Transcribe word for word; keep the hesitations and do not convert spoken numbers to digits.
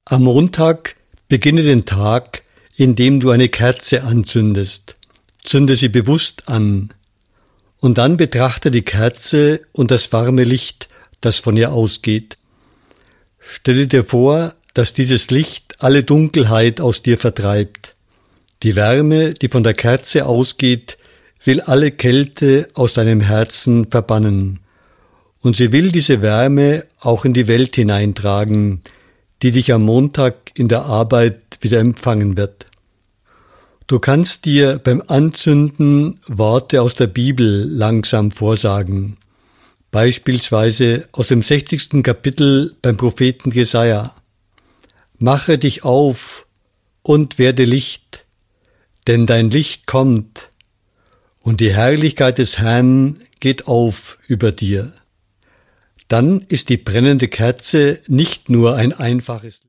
Am Montag beginne den Tag, indem du eine Kerze anzündest. Zünde sie bewusst an. Und dann betrachte die Kerze und das warme Licht, das von ihr ausgeht. Stelle dir vor, dass dieses Licht alle Dunkelheit aus dir vertreibt. Die Wärme, die von der Kerze ausgeht, will alle Kälte aus deinem Herzen verbannen. Und sie will diese Wärme auch in die Welt hineintragen, die dich am Montag in der Arbeit wieder empfangen wird. Du kannst dir beim Anzünden Worte aus der Bibel langsam vorsagen, beispielsweise aus dem sechzigsten Kapitel beim Propheten Jesaja. Mache dich auf und werde Licht, denn dein Licht kommt, und die Herrlichkeit des Herrn geht auf über dir. Dann ist die brennende Kerze nicht nur ein einfaches